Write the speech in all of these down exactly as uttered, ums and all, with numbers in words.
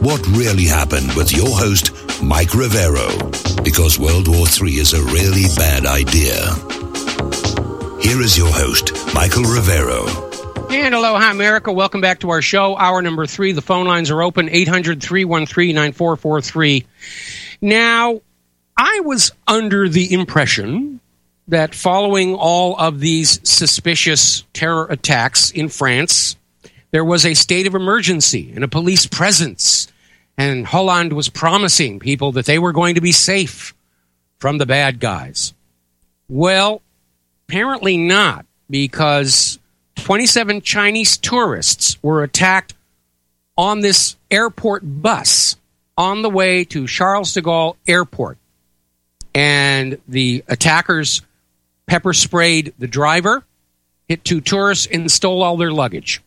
what really happened with your host, Mike Rivero, because World War Three is a really bad idea. Here is your host, Michael Rivero. And aloha, America. Welcome back to our show, hour number three. The phone lines are open, eight hundred, three one three, nine four four three. Now, I was under the impression that following all of these suspicious terror attacks in France, there was a state of emergency and a police presence, and Holland was promising people that they were going to be safe from the bad guys. Well, apparently not, because twenty-seven Chinese tourists were attacked on this airport bus on the way to Charles de Gaulle Airport. And the attackers pepper sprayed the driver, hit two tourists, and stole all their luggage.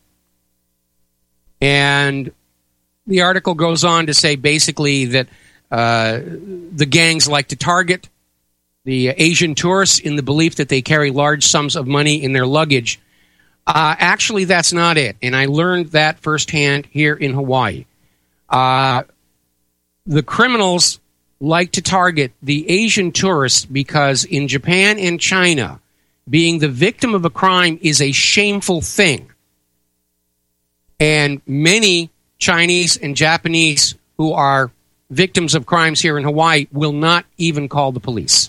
And the article goes on to say basically that uh, the gangs like to target the Asian tourists in the belief that they carry large sums of money in their luggage. Uh, actually, that's not it. And I learned that firsthand here in Hawaii. Uh, the criminals like to target the Asian tourists because in Japan and China, being the victim of a crime is a shameful thing. And many Chinese and Japanese who are victims of crimes here in Hawaii will not even call the police.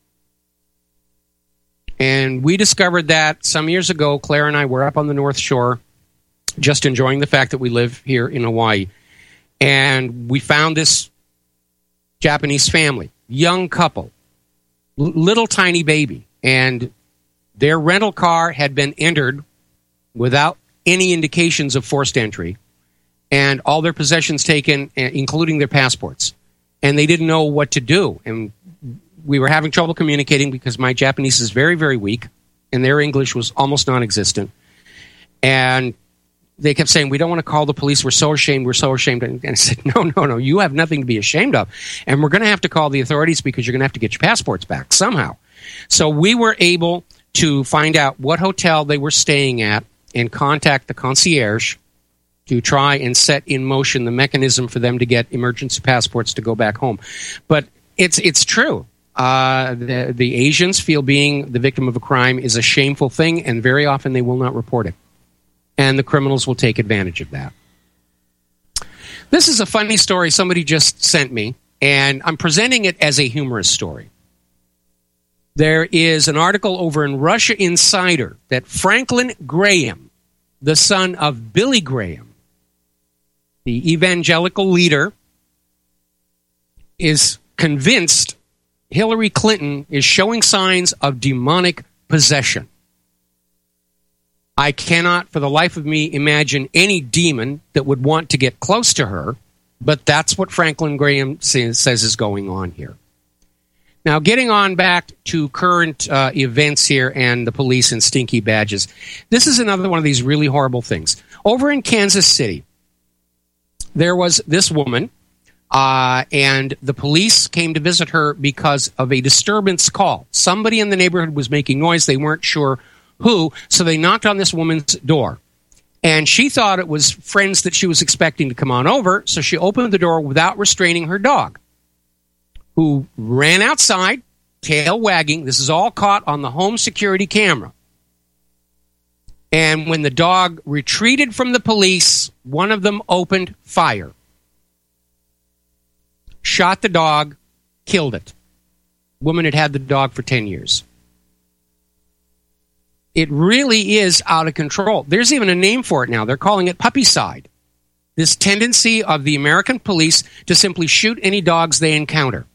And we discovered that some years ago. Claire and I were up on the North Shore, just enjoying the fact that we live here in Hawaii. And we found this Japanese family, young couple, l- little tiny baby. And their rental car had been entered without any indications of forced entry, and all their possessions taken, including their passports. And they didn't know what to do. And we were having trouble communicating because my Japanese is very, very weak, and their English was almost non-existent. And they kept saying, we don't want to call the police. We're so ashamed. We're so ashamed. And I said, no, no, no. You have nothing to be ashamed of. And we're going to have to call the authorities because you're going to have to get your passports back somehow. So we were able to find out what hotel they were staying at and contact the concierge to try and set in motion the mechanism for them to get emergency passports to go back home. But it's it's true. Uh, the, the Asians feel being the victim of a crime is a shameful thing, and very often they will not report it. And the criminals will take advantage of that. This is a funny story somebody just sent me, and I'm presenting it as a humorous story. There is an article over in Russia Insider that Franklin Graham, the son of Billy Graham, the evangelical leader, is convinced Hillary Clinton is showing signs of demonic possession. I cannot, for the life of me, imagine any demon that would want to get close to her, but that's what Franklin Graham says is going on here. Now, getting on back to current uh, events here and the police and stinky badges, this is another one of these really horrible things. Over in Kansas City, there was this woman, uh, and the police came to visit her because of a disturbance call. Somebody in the neighborhood was making noise. They weren't sure who, so they knocked on this woman's door. And she thought it was friends that she was expecting to come on over, so she opened the door without restraining her dog, who ran outside, tail wagging. This is all caught on the home security camera. And when the dog retreated from the police, one of them opened fire, shot the dog, killed it. Woman had had the dog for ten years. It really is out of control. There's even a name for it now. They're calling it puppycide. This tendency of the American police to simply shoot any dogs they encounter.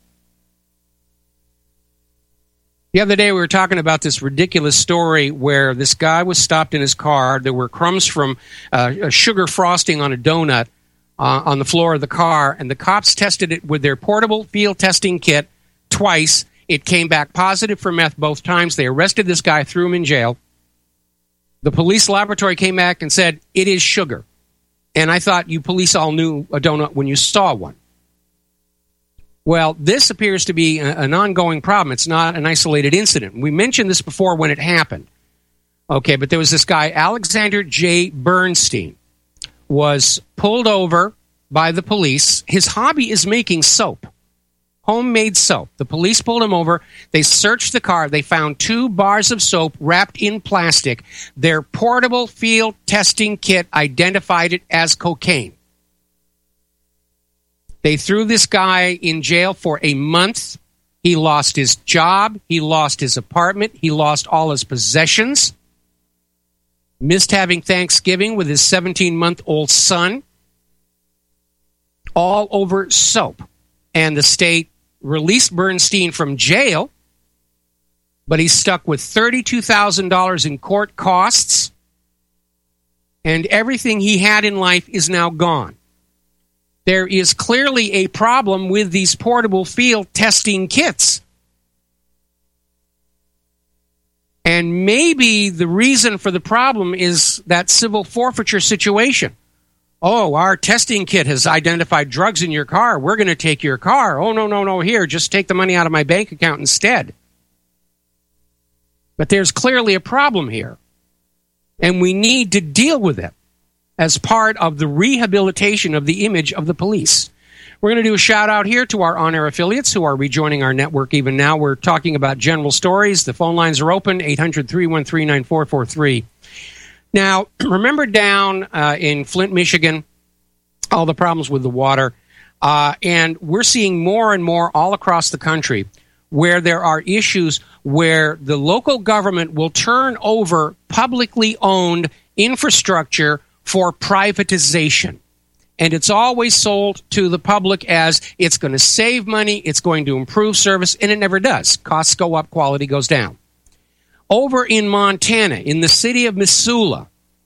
The other day we were talking about this ridiculous story where this guy was stopped in his car. There were crumbs from uh, a sugar frosting on a donut uh, on the floor of the car, and the cops tested it with their portable field testing kit twice. It came back positive for meth both times. They arrested this guy, threw him in jail. The police laboratory came back and said, it is sugar. And I thought you police all knew a donut when you saw one. Well, this appears to be a, an ongoing problem. It's not an isolated incident. We mentioned this before when it happened. Okay, but there was this guy, Alexander J. Bernstein, was pulled over by the police. His hobby is making soap, homemade soap. The police pulled him over. They searched the car. They found two bars of soap wrapped in plastic. Their portable field testing kit identified it as cocaine. They threw this guy in jail for a month. He lost his job. He lost his apartment. He lost all his possessions. Missed having Thanksgiving with his seventeen-month-old son. All over soap. And the state released Bernstein from jail, but he's stuck with thirty-two thousand dollars in court costs, and everything he had in life is now gone. There is clearly a problem with these portable field testing kits. And maybe the reason for the problem is that civil forfeiture situation. Oh, our testing kit has identified drugs in your car. We're going to take your car. Oh, no, no, no, here, just take the money out of my bank account instead. But there's clearly a problem here. And we need to deal with it as part of the rehabilitation of the image of the police. We're going to do a shout-out here to our on-air affiliates who are rejoining our network even now. We're talking about General Stories. The phone lines are open, eight hundred, three one three, nine four four three. Now, remember down uh, in Flint, Michigan, all the problems with the water, uh, and we're seeing more and more all across the country where there are issues where the local government will turn over publicly owned infrastructure for privatization. And it's always sold to the public as it's going to save money, it's going to improve service, and it never does. Costs go up, quality goes down. Over in Montana, in the city of Missoula,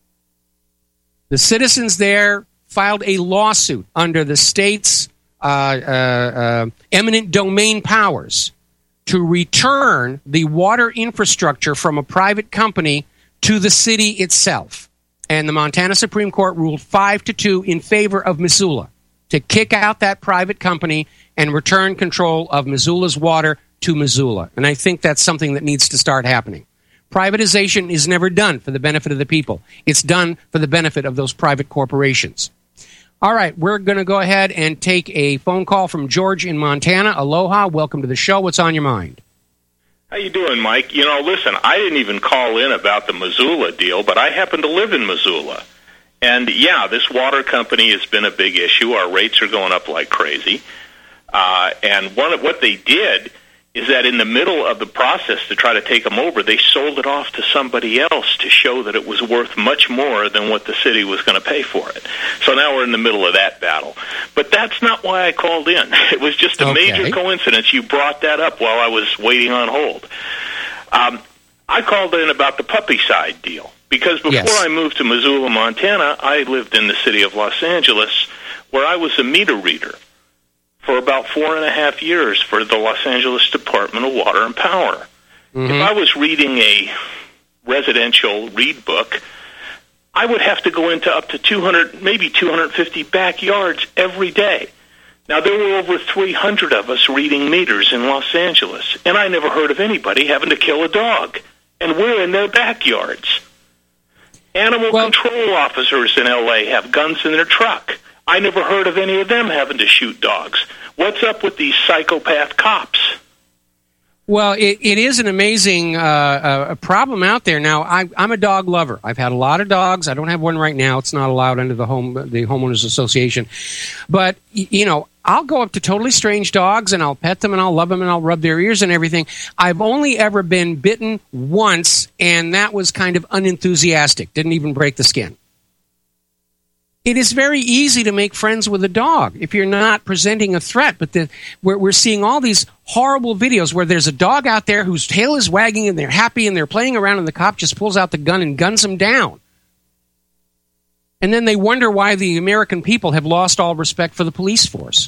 the citizens there filed a lawsuit under the state's uh, uh, uh, eminent domain powers to return the water infrastructure from a private company to the city itself. And the Montana Supreme Court ruled five to two in favor of Missoula to kick out that private company and return control of Missoula's water to Missoula. And I think that's something that needs to start happening. Privatization is never done for the benefit of the people. It's done for the benefit of those private corporations. All right, we're going to go ahead and take a phone call from George in Montana. Aloha, welcome to the show. What's on your mind? How you doing, Mike? You know, listen, I didn't even call in about the Missoula deal, but I happen to live in Missoula. And, yeah, this water company has been a big issue. Our rates are going up like crazy. Uh, and one of what they did is that in the middle of the process to try to take them over, they sold it off to somebody else to show that it was worth much more than what the city was going to pay for it. So now we're in the middle of that battle. But that's not why I called in. It was just a okay. major coincidence. You brought that up while I was waiting on hold. Um, I called in about the puppy side deal because before yes. I moved to Missoula, Montana, I lived in the city of Los Angeles where I was a meter reader for about four and a half years for the Los Angeles Department of Water and Power. Mm-hmm. If I was reading a residential read book, I would have to go into up to two hundred, maybe two hundred fifty backyards every day. Now, there were over three hundred of us reading meters in Los Angeles, and I never heard of anybody having to kill a dog, and we're in their backyards. Animal well, control officers in L A have guns in their truck. I never heard of any of them having to shoot dogs. What's up with these psychopath cops? Well, it, it is an amazing uh, uh, problem out there. Now, I, I'm a dog lover. I've had a lot of dogs. I don't have one right now. It's not allowed under the home the homeowners association. But, you know, I'll go up to totally strange dogs, and I'll pet them, and I'll love them, and I'll rub their ears and everything. I've only ever been bitten once, and that was kind of unenthusiastic. Didn't even break the skin. It is very easy to make friends with a dog if you're not presenting a threat. But the, we're, we're seeing all these horrible videos where there's a dog out there whose tail is wagging and they're happy and they're playing around and the cop just pulls out the gun and guns them down. And then they wonder why the American people have lost all respect for the police force.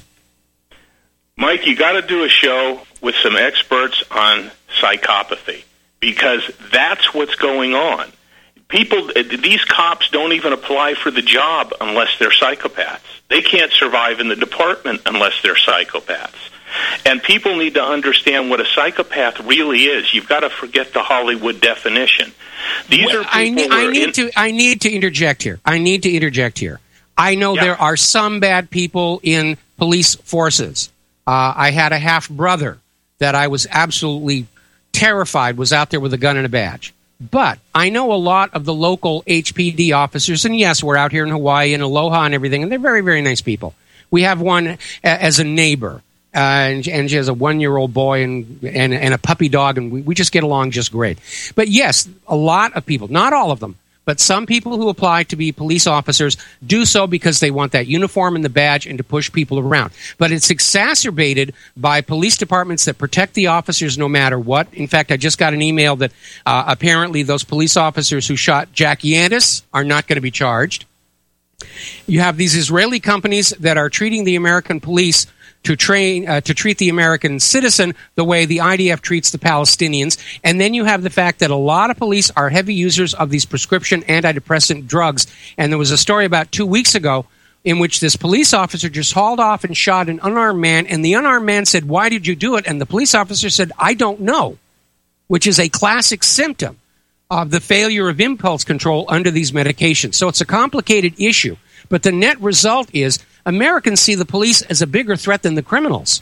Mike, you got to do a show with some experts on psychopathy because that's what's going on. People, these cops don't even apply for the job unless they're psychopaths. They can't survive in the department unless they're psychopaths. And people need to understand what a psychopath really is. You've got to forget the Hollywood definition. These well, are people I, ne- I need in- to. I need to interject here. I need to interject here. I know Yeah. there are some bad people in police forces. Uh, I had a half brother that I was absolutely terrified was out there with a gun and a badge. But I know a lot of the local H P D officers, and yes, we're out here in Hawaii and Aloha and everything, and they're very, very nice people. We have one a- as a neighbor, uh, and, and she has a one-year-old boy and, and, and a puppy dog, and we, we just get along just great. But yes, a lot of people, not all of them, but some people who apply to be police officers do so because they want that uniform and the badge and to push people around. But it's exacerbated by police departments that protect the officers no matter what. In fact, I just got an email that uh, apparently those police officers who shot Jack Yandis are not going to be charged. You have these Israeli companies that are treating the American police to train uh, to treat the American citizen the way the I D F treats the Palestinians. And then you have the fact that a lot of police are heavy users of these prescription antidepressant drugs. And there was a story about two weeks ago in which this police officer just hauled off and shot an unarmed man, and the unarmed man said, "Why did you do it?" And the police officer said, "I don't know," which is a classic symptom of the failure of impulse control under these medications. So it's a complicated issue. But the net result is Americans see the police as a bigger threat than the criminals.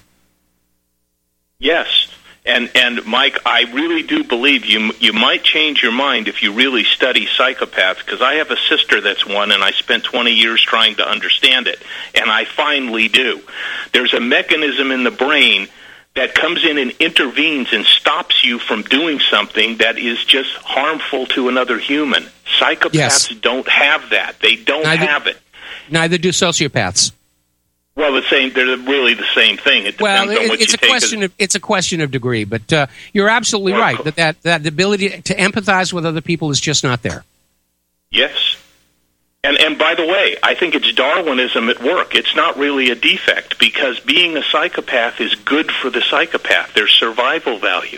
Yes. And, and Mike, I really do believe you you might change your mind if you really study psychopaths, because I have a sister that's one, and I spent twenty years trying to understand it, and I finally do. There's a mechanism in the brain that comes in and intervenes and stops you from doing something that is just harmful to another human. Psychopaths Yes. don't have that. They don't Neither- have it. Neither do sociopaths. Well, the same. They're really the same thing. It Well, depends on it, what it's you a take question as, of it's a question of degree, but uh, you're absolutely Well, right co- that, that that the ability to empathize with other people is just not there. Yes. And and by the way, I think it's Darwinism at work. It's not really a defect, because being a psychopath is good for the psychopath. There's survival value.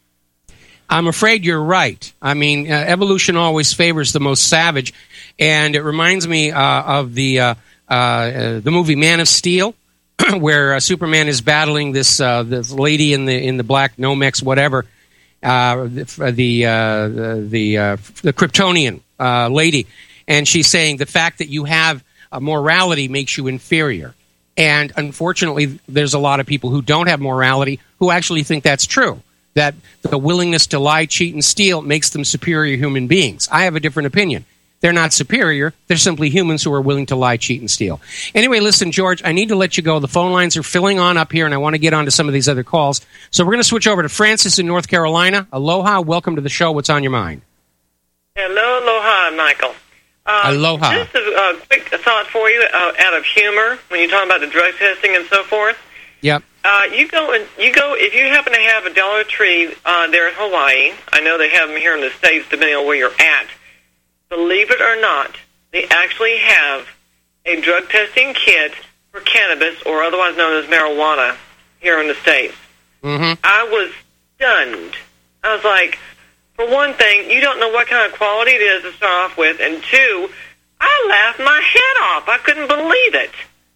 I'm afraid you're right. I mean, uh, evolution always favors the most savage, and it reminds me uh, of the uh, uh, uh, the movie Man of Steel, where uh, Superman is battling this uh, this lady in the in the black Nomex whatever, uh, the the uh, the, the, uh, the Kryptonian uh, lady, and she's saying the fact that you have a morality makes you inferior. And unfortunately, there's a lot of people who don't have morality who actually think that's true, that the willingness to lie, cheat, and steal makes them superior human beings. I have a different opinion. They're not superior. They're simply humans who are willing to lie, cheat, and steal. Anyway, listen, George, I need to let you go. The phone lines are filling on up here, and I want to get on to some of these other calls. So we're going to switch over to Francis in North Carolina. Aloha. Welcome to the show. What's on your mind? Hello, aloha, Michael. Uh, Aloha. Just a uh, quick thought for you, uh, out of humor, when you're talking about the drug testing and so forth. Yep. Uh, you go and you go if you happen to have a Dollar Tree uh, there in Hawaii. I know they have them here in the States, depending on where you're at. Believe it or not, they actually have a drug testing kit for cannabis, or otherwise known as marijuana, here in the States. Mm-hmm. I was stunned. I was like, for one thing, you don't know what kind of quality it is to start off with, and two, I laughed my head off. I couldn't believe it.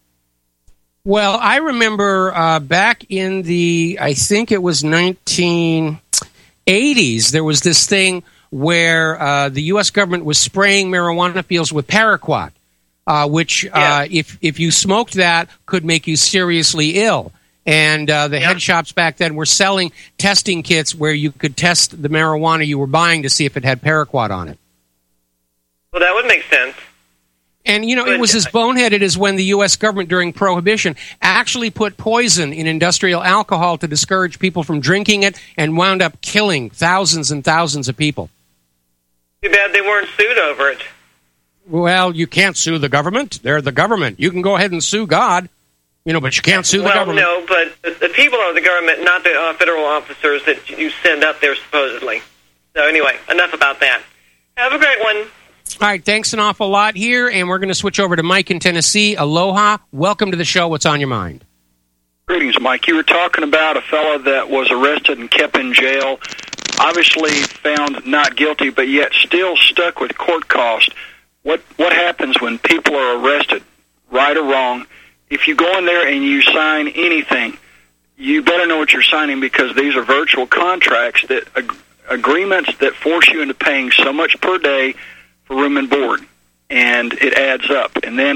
Well, I remember uh, back in the, I think it was nineteen eighties, there was this thing where uh, the U S government was spraying marijuana fields with paraquat, uh, which, Yeah. uh, if if you smoked that, could make you seriously ill. And uh, the Yeah. head shops back then were selling testing kits where you could test the marijuana you were buying to see if it had paraquat on it. Well, that would make sense. And, you know, it But- was as boneheaded as when the U S government during Prohibition actually put poison in industrial alcohol to discourage people from drinking it and wound up killing thousands and thousands of people. Too bad they weren't sued over it. Well, you can't sue the government. They're the government. You can go ahead and sue God, you know, but you can't sue the well, government. no, but the, the people are the government, not the uh, federal officers that you send up there supposedly. So anyway, enough about that. Have a great one. All right, thanks an awful lot here, and we're going to switch over to Mike in Tennessee. Aloha. Welcome to the show. What's on your mind? Greetings, Mike. You were talking about a fellow that was arrested and kept in jail, obviously found not guilty, but yet still stuck with court cost. What what happens when people are arrested, right or wrong? If you go in there and you sign anything, you better know what you're signing, because these are virtual contracts, that ag- agreements that force you into paying so much per day for room and board, and it adds up. And then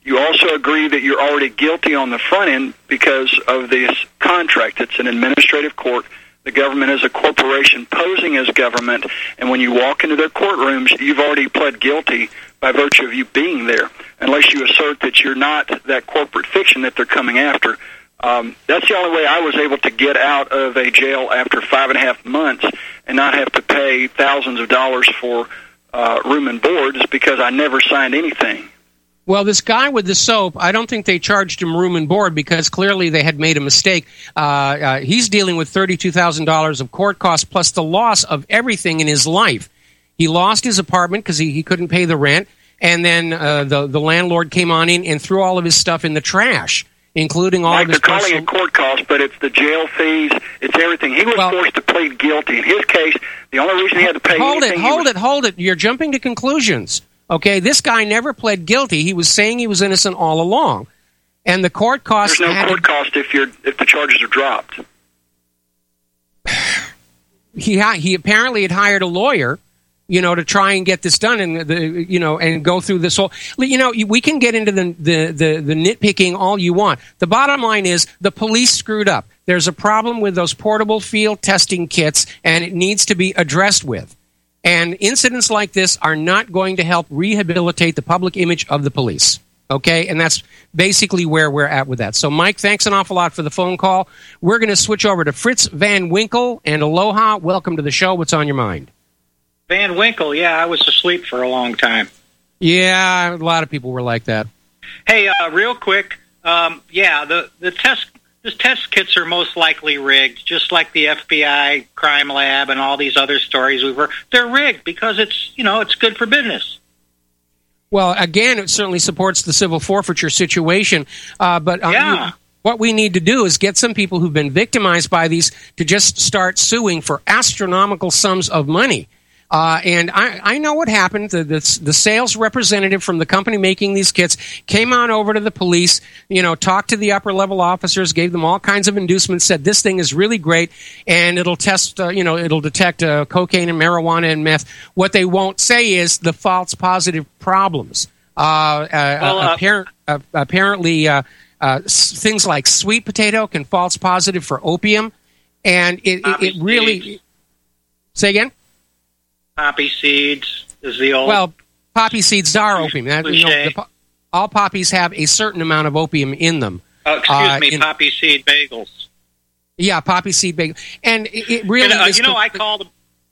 you also agree that you're already guilty on the front end because of this contract. It's an administrative court. The government is a corporation posing as government, and when you walk into their courtrooms, you've already pled guilty by virtue of you being there, unless you assert that you're not that corporate fiction that they're coming after. Um, that's the only way I was able to get out of a jail after five and a half months and not have to pay thousands of dollars for uh, room and board, is because I never signed anything. Well, this guy with the soap, I don't think they charged him room and board because clearly they had made a mistake. Uh, uh, he's dealing with thirty-two thousand dollars of court costs plus the loss of everything in his life. He lost his apartment because he, he couldn't pay the rent, and then uh, the, the landlord came on in and threw all of his stuff in the trash, including all Mike, of his they're personal... calling it court costs, but it's the jail fees, it's everything. He was well, forced to plead guilty. In his case, the only reason he had to pay hold anything... Hold it, hold was, it, hold it. You're jumping to conclusions. Okay, this guy never pled guilty. He was saying he was innocent all along. And the court costs... There's no had court to, cost if you're if the charges are dropped. He ha- he apparently had hired a lawyer, you know, to try and get this done, and the you know, and go through this whole. You know, we can get into the the the, the nitpicking all you want. The bottom line is the police screwed up. There's a problem with those portable field testing kits, and it needs to be addressed with. And incidents like this are not going to help rehabilitate the public image of the police. Okay? And that's basically where we're at with that. So, Mike, thanks an awful lot for the phone call. We're going to switch over to Fritz Van Winkle. And aloha, welcome to the show. What's on your mind? Van Winkle, yeah, I was asleep for a long time. Yeah, a lot of people were like that. Hey, uh, real quick, um, yeah, the, the test... The test kits are most likely rigged, just like the F B I crime lab and all these other stories we've heard. They're rigged because it's, you know, it's good for business. Well, again, it certainly supports the civil forfeiture situation. Uh, but uh, yeah. you, what we need to do is get some people who've been victimized by these to just start suing for astronomical sums of money. Uh, and I, I know what happened. The, the, the sales representative from the company making these kits came on over to the police, you know, talked to the upper level officers, gave them all kinds of inducements, said this thing is really great, and it'll test, uh, you know, it'll detect uh, cocaine and marijuana and meth. What they won't say is the false positive problems. Uh, uh, well, uh, apparent, uh, apparently, uh, uh, things like sweet potato can false positive for opium, and it, it, it really. Say again? Poppy seeds is the old... Well, poppy seeds are opium. That, you know, the, all poppies have a certain amount of opium in them. Oh, excuse uh, me, in, poppy seed bagels. Yeah, poppy seed bagels. And it, it really and, uh, is... You know, I called...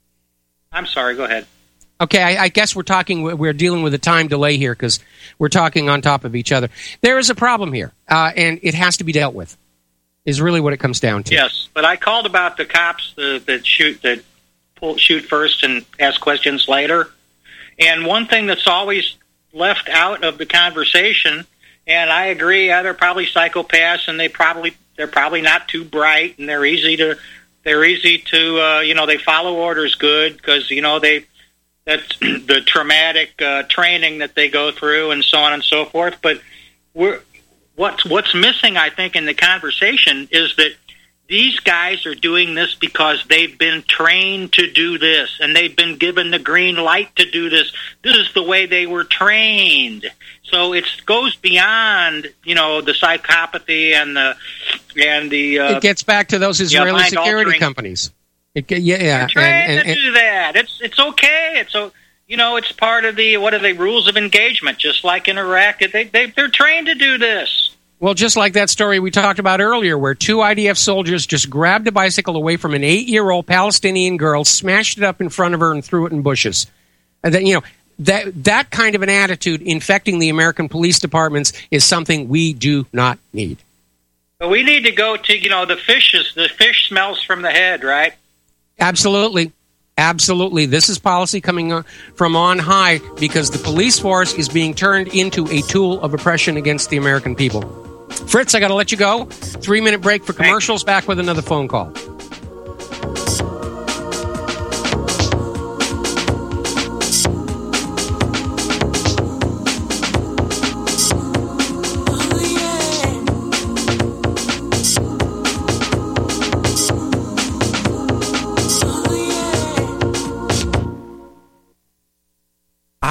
I'm sorry, go ahead. Okay, I, I guess we're talking... We're dealing with a time delay here because we're talking on top of each other. There is a problem here, uh, and it has to be dealt with, is really what it comes down to. Yes, but I called about the cops the, that shoot... that. shoot first and ask questions later. And one thing that's always left out of the conversation, and I agree, yeah, they're probably psychopaths, and they probably they're probably not too bright, and they're easy to they're easy to uh, you know, they follow orders good because you know they that's the traumatic uh, training that they go through and so on and so forth. But we're what's what's missing, I think, in the conversation is that these guys are doing this because they've been trained to do this, and they've been given the green light to do this. This is the way they were trained. So it goes beyond, you know, the psychopathy and the and the. Uh, it gets back to those Israeli yeah, security companies. It, yeah, yeah, they're trained and, and, and, to do that. It's it's okay. It's a, you know, it's part of the what are they rules of engagement? Just like in Iraq, they they they're trained to do this. Well, just like that story we talked about earlier, where two I D F soldiers just grabbed a bicycle away from an eight-year-old Palestinian girl, smashed it up in front of her, and threw it in bushes. And then, you know, that that kind of an attitude infecting the American police departments is something we do not need. But we need to go to, you know, the fishes. The fish smells from the head, right? Absolutely. Absolutely. This is policy coming from on high because the police force is being turned into a tool of oppression against the American people. Fritz, I got to let you go. Three-minute break for commercials. Back with another phone call.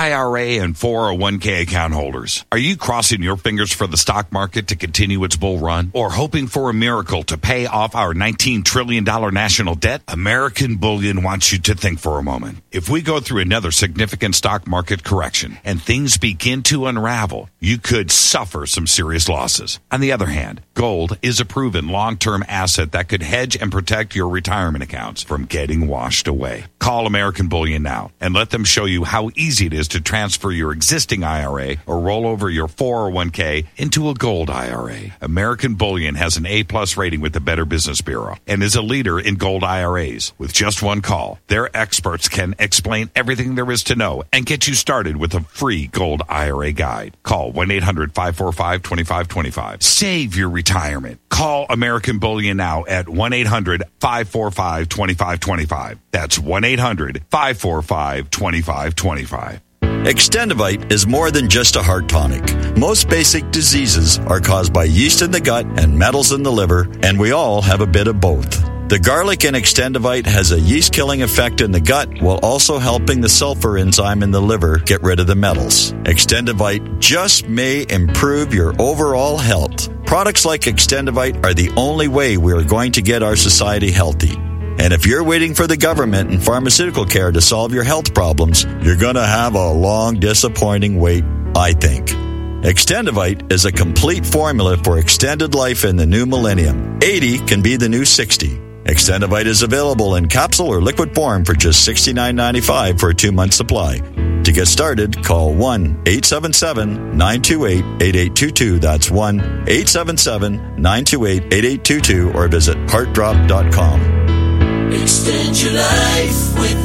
I R A and four oh one k account holders, are you crossing your fingers for the stock market to continue its bull run, or hoping for a miracle to pay off our nineteen trillion dollars national debt? American Bullion wants you to think for a moment. If we go through another significant stock market correction and things begin to unravel, you could suffer some serious losses. On the other hand, gold is a proven long-term asset that could hedge and protect your retirement accounts from getting washed away. Call American Bullion now and let them show you how easy it is to transfer your existing I R A or roll over your four oh one k into a gold I R A. American Bullion has an A-plus rating with the Better Business Bureau and is a leader in gold I R As. With just one call, their experts can explain everything there is to know and get you started with a free gold I R A guide. Call one eight hundred five four five two five two five. Save your retirement. Call American Bullion now at one eight hundred five four five two five two five. That's one eight hundred five four five two five two five. Extendivite is more than just a heart tonic. Most basic diseases are caused by yeast in the gut and metals in the liver, and we all have a bit of both. The garlic in Extendivite has a yeast-killing effect in the gut while also helping the sulfur enzyme in the liver get rid of the metals. Extendivite just may improve your overall health. Products like Extendivite are the only way we are going to get our society healthy. And if you're waiting for the government and pharmaceutical care to solve your health problems, you're going to have a long, disappointing wait, I think. Extendivite is a complete formula for extended life in the new millennium. eighty can be the new sixty. Extendivite is available in capsule or liquid form for just sixty-nine ninety-five for a two-month supply. To get started, call one eight seven seven nine two eight eight eight two two. That's one eight seven seven nine two eight eight eight two two or visit heart drop dot com. Extend your life with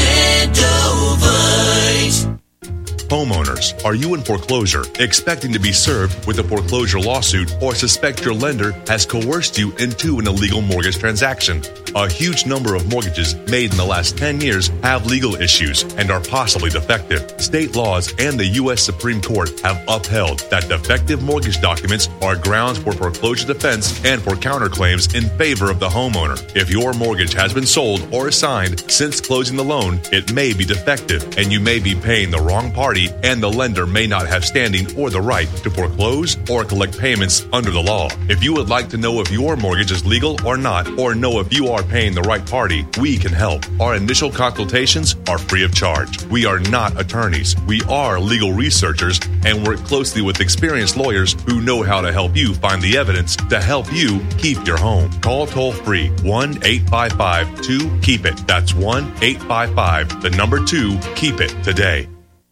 Extendovite. Homeowners, are you in foreclosure, expecting to be served with a foreclosure lawsuit, or suspect your lender has coerced you into an illegal mortgage transaction? A huge number of mortgages made in the last ten years have legal issues and are possibly defective. State laws and the U S Supreme Court have upheld that defective mortgage documents are grounds for foreclosure defense and for counterclaims in favor of the homeowner. If your mortgage has been sold or assigned since closing the loan, it may be defective and you may be paying the wrong party, and the lender may not have standing or the right to foreclose or collect payments under the law. If you would like to know if your mortgage is legal or not, or know if you are paying the right party, we can help. Our initial consultations are free of charge. We are not attorneys. We are legal researchers and work closely with experienced lawyers who know how to help you find the evidence to help you keep your home. Call toll free one eight five five two keep it. That's one eight five five, the number two, keep it today.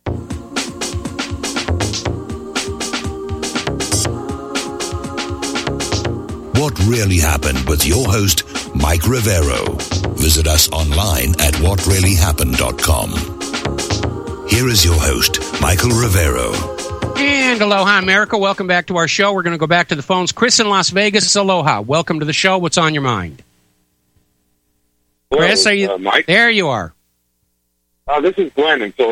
What Really Happened with your host, Mike Rivero. Visit us online at what really happened dot com. Here is your host, Michael Rivero. And aloha, America. Welcome back to our show. We're going to go back to the phones. Chris in Las Vegas, aloha. Welcome to the show. What's on your mind? Hello, Chris, are you uh, Mike? There you are. Uh, this is Glenn. And so,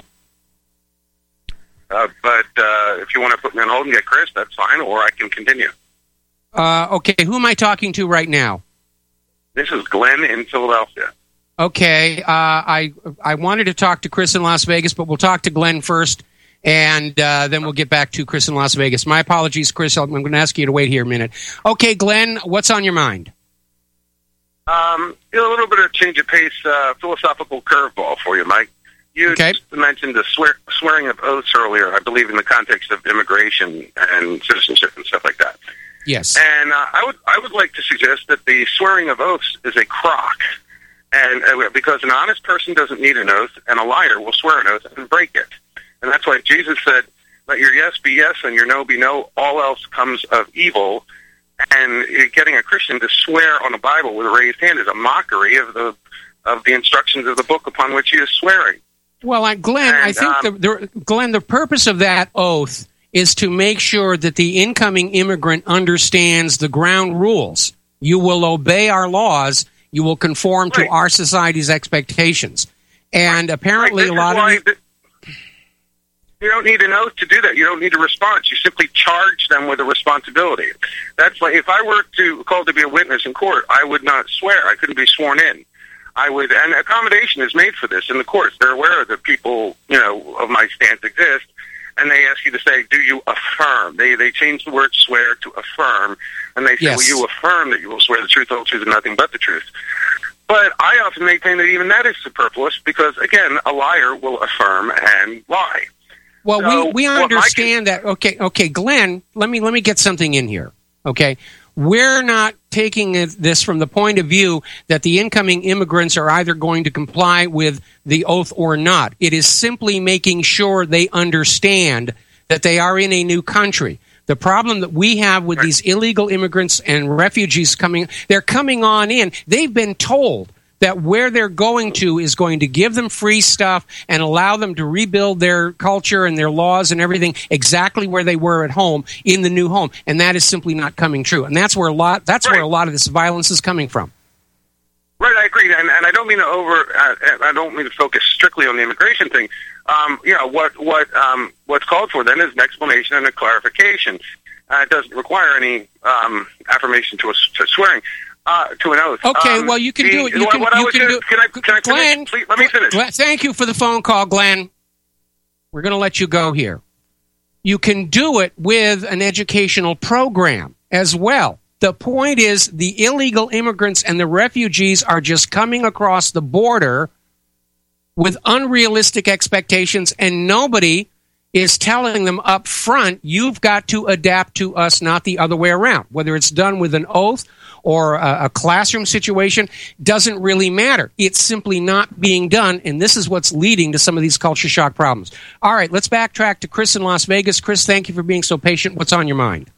uh, but uh, if you want to put me on hold and get Chris, that's fine, or I can continue. Uh, okay, who am I talking to right now? This is Glenn in Philadelphia. Okay, uh, I I wanted to talk to Chris in Las Vegas, but we'll talk to Glenn first, and uh, then we'll get back to Chris in Las Vegas. My apologies, Chris. I'm going to ask you to wait here a minute. Okay, Glenn, what's on your mind? Um, a little bit of change of pace, uh, philosophical curveball for you, Mike. You okay. mentioned the swear, swearing of oaths earlier, I believe, in the context of immigration and citizenship and stuff like that. Yes. And uh, I would I would like to suggest that the swearing of oaths is a crock, and uh, because an honest person doesn't need an oath, and a liar will swear an oath and break it. And that's why Jesus said, "Let your yes be yes and your no be no. All else comes of evil." And getting a Christian to swear on the Bible with a raised hand is a mockery of the of the instructions of the book upon which he is swearing. Well, I, Glenn, and, I think um, the, the Glenn, the purpose of that oath is to make sure that the incoming immigrant understands the ground rules. You will obey our laws. You will conform right. to our society's expectations. And right. apparently right. a lot why of... The, you don't need an oath to do that. You don't need a response. You simply charge them with a responsibility. That's like if I were to called to be a witness in court, I would not swear. I couldn't be sworn in. I would, and accommodation is made for this in the courts. They're aware that people, you know, of my stance exist, and they ask you to say, do you affirm? They they change the word swear to affirm, and they say, Yes. will you affirm that you will swear the truth, the whole truth, and nothing but the truth? But I often maintain that even that is superfluous because, again, a liar will affirm and lie. Well, So, we, we what my understand that. Okay, okay, Glenn, let me let me get something in here. Okay, we're not taking it- this from the point of view that the incoming immigrants are either going to comply with the oath or not. It is simply making sure they understand that they are in a new country. The problem that we have with these illegal immigrants and refugees coming, they're coming on in. They've been told that where they're going to is going to give them free stuff and allow them to rebuild their culture and their laws and everything exactly where they were at home in the new home. And that is simply not coming true. And that's where a lot, that's Right. where a lot of this violence is coming from. Right, I agree, and, and I don't mean to over. Uh, I don't mean to focus strictly on the immigration thing. Um, you know what what um, what's called for then is an explanation and a clarification. Uh, it doesn't require any um, affirmation to a to swearing uh, to an oath. Okay, Um, well, you can the- do it. You what, can, what I you was can gonna- do Can I can I Glenn, finish? Please, let me finish. Glenn, thank you for the phone call, Glenn. We're going to let you go here. You can do it with an educational program as well. The point is the illegal immigrants and the refugees are just coming across the border with unrealistic expectations, and nobody is telling them up front, you've got to adapt to us, not the other way around. Whether it's done with an oath or a, a classroom situation, doesn't really matter. It's simply not being done, and this is what's leading to some of these culture shock problems. All right, let's backtrack to Chris in Las Vegas. Chris, thank you for being so patient. What's on your mind?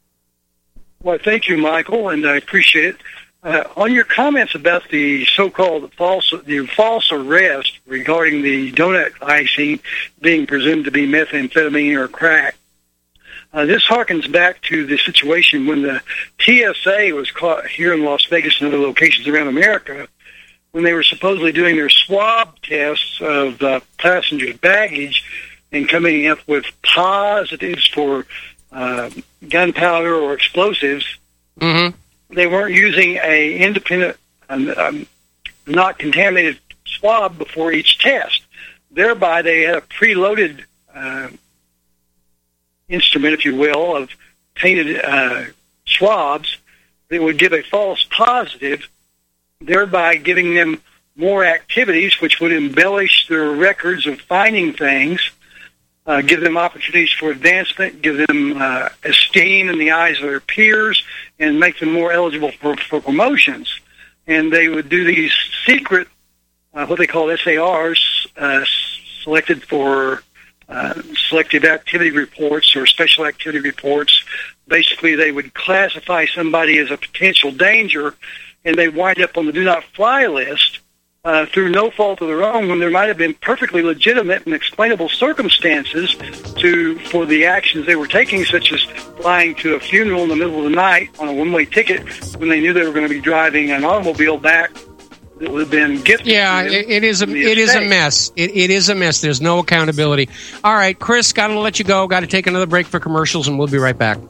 Well, thank you, Michael, and I appreciate it. Uh, on your comments about the so-called false, the false arrest regarding the donut icing being presumed to be methamphetamine or crack, uh, this harkens back to the situation when the T S A was caught here in Las Vegas and other locations around America when they were supposedly doing their swab tests of uh, passengers' baggage and coming up with positives for uh, gunpowder or explosives. Mm-hmm. They weren't using a independent, um, um, not contaminated swab before each test. Thereby, they had a preloaded uh, instrument, if you will, of tainted uh, swabs that would give a false positive, thereby giving them more activities, which would embellish their records of finding things, uh, give them opportunities for advancement, give them uh, esteem in the eyes of their peers, and make them more eligible for, for promotions. And they would do these secret, uh, what they call S A Rs, uh, selected for uh, selective activity reports or special activity reports. Basically, they would classify somebody as a potential danger, and they wind up on the do not fly list uh, through no fault of their own when there might have been perfectly legitimate and explainable circumstances to for the actions they were taking, such as flying to a funeral in the middle of the night on a one-way ticket when they knew they were going to be driving an automobile back that would have been gifted. Yeah, to them it, it is a from the it is a estate. mess. It, it is a mess. There's no accountability. All right, Chris, got to let you go. Got to take another break for commercials, and we'll be right back.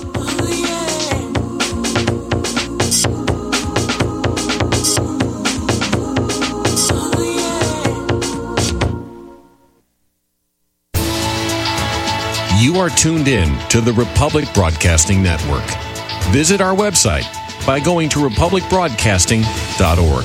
You are tuned in to the Republic Broadcasting Network. Visit our website by going to republic broadcasting dot org.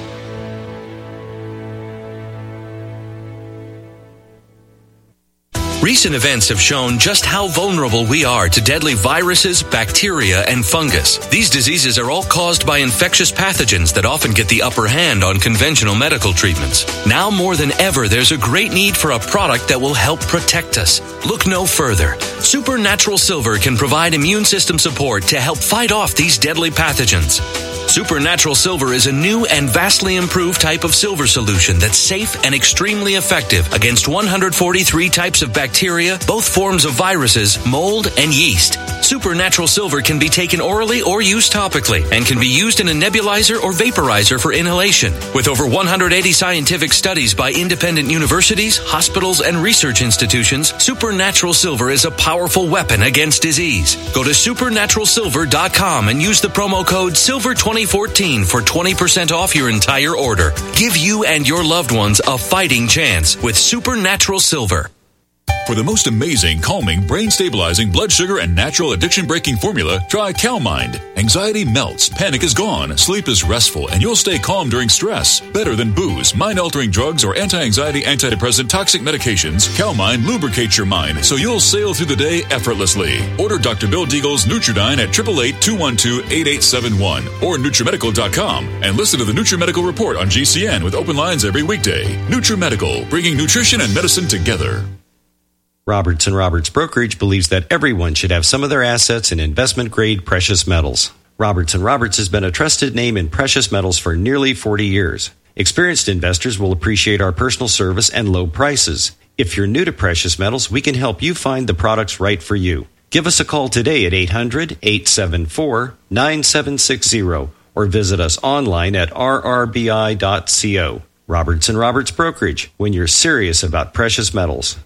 Recent events have shown just how vulnerable we are to deadly viruses, bacteria, and fungus. These diseases are all caused by infectious pathogens that often get the upper hand on conventional medical treatments. Now more than ever, there's a great need for a product that will help protect us. Look no further. Supernatural Silver can provide immune system support to help fight off these deadly pathogens. Supernatural Silver is a new and vastly improved type of silver solution that's safe and extremely effective against one hundred forty-three types of bacteria, both forms of viruses, mold, and yeast. Supernatural Silver can be taken orally or used topically and can be used in a nebulizer or vaporizer for inhalation. With over one hundred eighty scientific studies by independent universities, hospitals, and research institutions, Supernatural Silver is a powerful weapon against disease. Go to supernatural silver dot com and use the promo code silver twenty-five twenty fourteen for twenty percent off your entire order. Give you and your loved ones a fighting chance with Supernatural Silver. For the most amazing, calming, brain-stabilizing, blood sugar, and natural addiction-breaking formula, try CalMind. Anxiety melts, panic is gone, sleep is restful, and you'll stay calm during stress. Better than booze, mind-altering drugs, or anti-anxiety, antidepressant, toxic medications, CalMind lubricates your mind so you'll sail through the day effortlessly. Order Doctor Bill Deagle's Nutridyne at eight eight eight, two one two, eight eight seven one or Nutrimedical dot com and listen to the Nutrimedical Report on G C N with open lines every weekday. Nutrimedical, bringing nutrition and medicine together. Roberts and Roberts Brokerage believes that everyone should have some of their assets in investment-grade precious metals. Roberts and Roberts has been a trusted name in precious metals for nearly forty years. Experienced investors will appreciate our personal service and low prices. If you're new to precious metals, we can help you find the products right for you. Give us a call today at eight hundred, eight seven four, nine seven six zero or visit us online at r r b i dot co. Roberts and Roberts Brokerage, when you're serious about precious metals.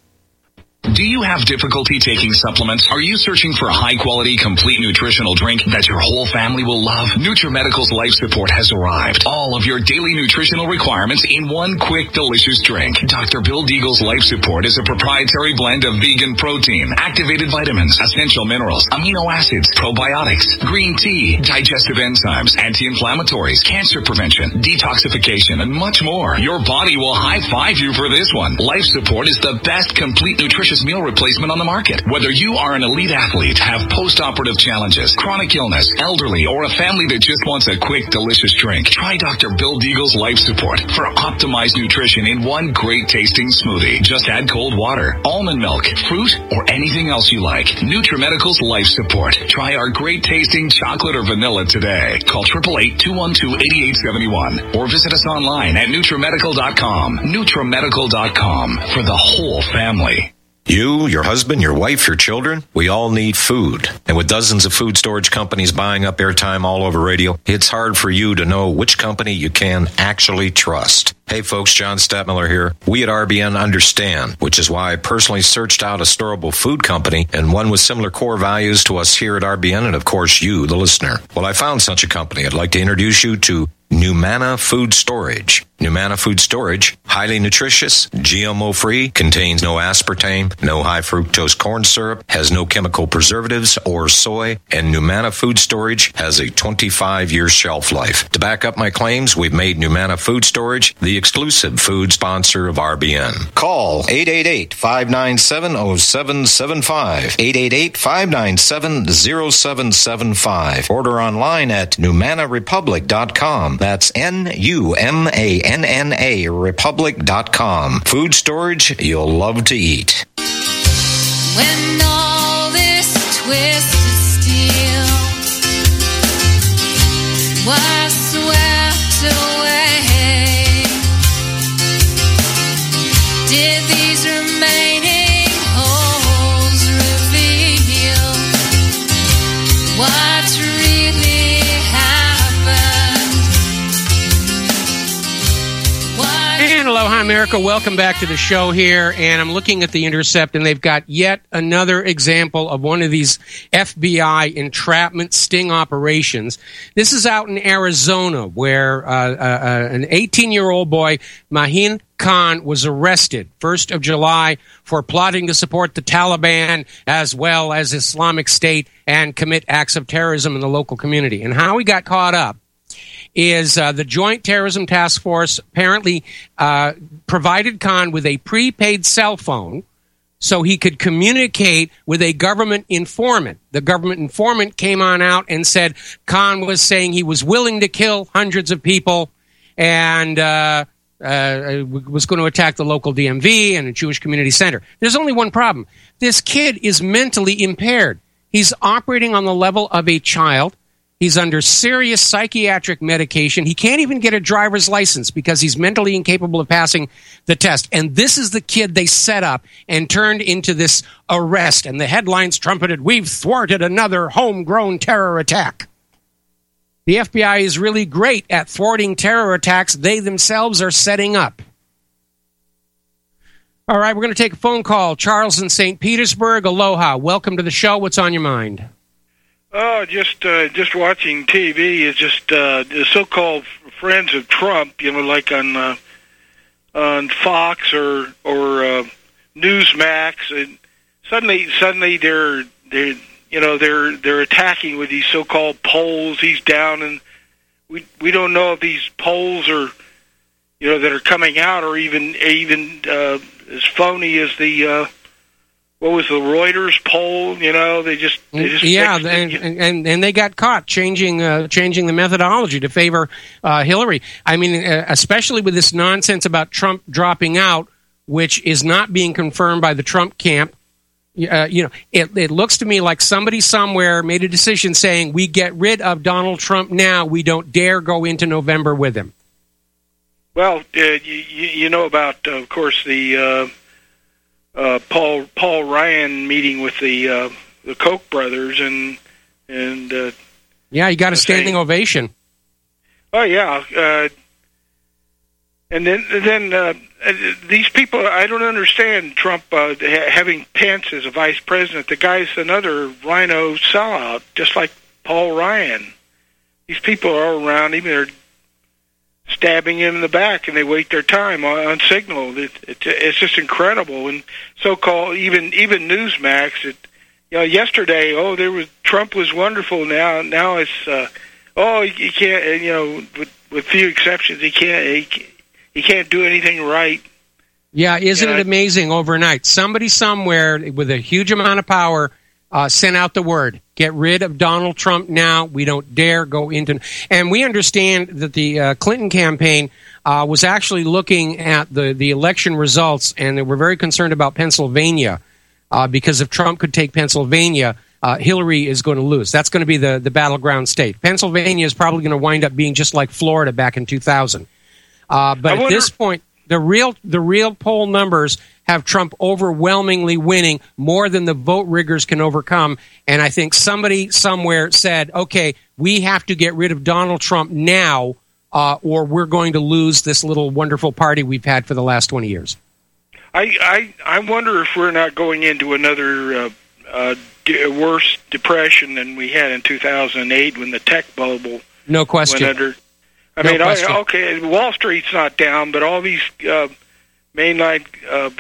Do you have difficulty taking supplements? Are you searching for a high-quality, complete nutritional drink that your whole family will love? Nutrimedical's Life Support has arrived. All of your daily nutritional requirements in one quick, delicious drink. Doctor Bill Deagle's Life Support is a proprietary blend of vegan protein, activated vitamins, essential minerals, amino acids, probiotics, green tea, digestive enzymes, anti-inflammatories, cancer prevention, detoxification, and much more. Your body will high-five you for this one. Life Support is the best complete nutrition meal replacement on the market. Whether you are an elite athlete, have post-operative challenges, chronic illness, elderly, or a family that just wants a quick, delicious drink, try Doctor Bill Deagle's Life Support for optimized nutrition in one great-tasting smoothie. Just add cold water, almond milk, fruit, or anything else you like. Nutrimedical's Life Support. Try our great-tasting chocolate or vanilla today. Call eight eight eight, two one two, eight eight seven one or visit us online at Nutrimedical dot com. Nutrimedical dot com for the whole family. You, your husband, your wife, your children, we all need food. And with dozens of food storage companies buying up airtime all over radio, it's hard for you to know which company you can actually trust. Hey folks, John Stadtmiller here. We at R B N understand, which is why I personally searched out a storable food company and one with similar core values to us here at R B N and of course you, the listener. Well, I found such a company. I'd like to introduce you to Numana Food Storage. Numana Food Storage, highly nutritious, G M O-free, contains no aspartame, no high fructose corn syrup, has no chemical preservatives or soy, and Numana Food Storage has a twenty-five year shelf life. To back up my claims, we've made Numana Food Storage the exclusive food sponsor of R B N. Call eight eight eight, five nine seven, zero seven seven five, eight eight eight, five nine seven, zero seven seven five. Order online at Numana Republic dot com. That's N U M A N N A Republic dot com. Food storage you'll love to eat. When all this twisted steel was swept away, did these remaining holes reveal what really happened? What And aloha, America. Welcome back to the show here. And I'm looking at the Intercept, and they've got yet another example of one of these F B I entrapment sting operations. This is out in Arizona, where uh, uh, an eighteen-year-old boy, Mahin Khan, was arrested first of July for plotting to support the Taliban as well as Islamic State and commit acts of terrorism in the local community. And how he got caught up is uh, the Joint Terrorism Task Force apparently uh, provided Khan with a prepaid cell phone so he could communicate with a government informant. The government informant came on out and said Khan was saying he was willing to kill hundreds of people and uh, uh, was going to attack the local D M V and a Jewish community center. There's only one problem. This kid is mentally impaired. He's operating on the level of a child. He's under serious psychiatric medication. He can't even get a driver's license because he's mentally incapable of passing the test. And this is the kid they set up and turned into this arrest. And the headlines trumpeted, "We've thwarted another homegrown terror attack." The F B I is really great at thwarting terror attacks they themselves are setting up. All right, we're going to take a phone call. Charles in Saint Petersburg. Aloha. Welcome to the show. What's on your mind? Oh, just uh, just watching T V is just uh, the so-called friends of Trump. You know, like on uh, on Fox or or uh, Newsmax, and suddenly suddenly they're they you know they're they're attacking with these so-called polls. He's down, and we we don't know if these polls are you know that are coming out or even even uh, as phony as the. Uh, What was the Reuters poll? You know, they just, they just yeah, and, and and they got caught changing uh, changing the methodology to favor uh, Hillary. I mean, uh, especially with this nonsense about Trump dropping out, which is not being confirmed by the Trump camp. Uh, you know, it, it looks to me like somebody somewhere made a decision saying we get rid of Donald Trump now. We don't dare go into November with him. Well, uh, you, you know about, uh, of course, the. Uh, Uh, Paul Paul Ryan meeting with the uh, the Koch brothers and and uh, yeah, he got a standing saying, ovation. Oh yeah, uh, and then then uh, these people I don't understand Trump uh, ha- having Pence as a vice president. The guy's another rhino sellout, just like Paul Ryan. These people are all around him. They're stabbing him in the back, and they wait their time on, on signal. It, it, it's just incredible. And so-called even even Newsmax. It, you know, yesterday, oh, there was Trump was wonderful. Now, now it's uh, oh, he, he can't. You know, with, with few exceptions, he can't. He, he can't do anything right. Yeah, isn't you know, it amazing? Overnight, somebody somewhere with a huge amount of power uh, sent out the word. Get rid of Donald Trump now. We don't dare go into... And we understand that the uh, Clinton campaign uh, was actually looking at the, the election results, and they were very concerned about Pennsylvania uh, because if Trump could take Pennsylvania, uh, Hillary is going to lose. That's going to be the, the battleground state. Pennsylvania is probably going to wind up being just like Florida back in two thousand. Uh, but wonder- at this point, the real the real poll numbers have Trump overwhelmingly winning more than the vote riggers can overcome. And I think somebody somewhere said, okay, we have to get rid of Donald Trump now uh, or we're going to lose this little wonderful party we've had for the last twenty years. I, I, I wonder if we're not going into another uh, uh, d- worse depression than we had in two thousand eight when the tech bubble no question. went under. I no mean, question. I, okay, Wall Street's not down, but all these uh, mainline, uh,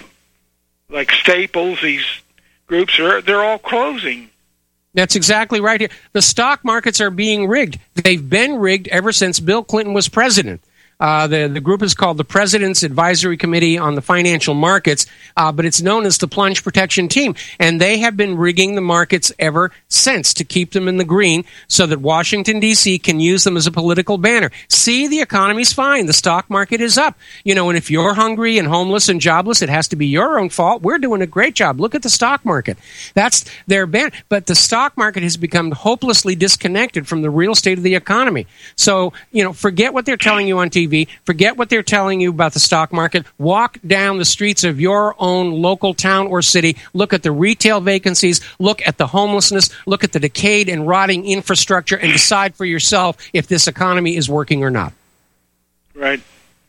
like Staples, these groups, are they're all closing. That's exactly right here. The stock markets are being rigged. They've been rigged ever since Bill Clinton was president. Uh, the, the group is called the President's Advisory Committee on the Financial Markets, uh, but it's known as the Plunge Protection Team. And they have been rigging the markets ever since to keep them in the green so that Washington, D C can use them as a political banner. See, the economy's fine. The stock market is up. You know, and if you're hungry and homeless and jobless, it has to be your own fault. We're doing a great job. Look at the stock market. That's their banner. But the stock market has become hopelessly disconnected from the real state of the economy. So, you know, forget what they're telling you on T V. Forget what they're telling you about the stock market. Walk down the streets of your own local town or city. Look at the retail vacancies. Look at the homelessness. Look at the decayed and rotting infrastructure and decide for yourself if this economy is working or not. Right.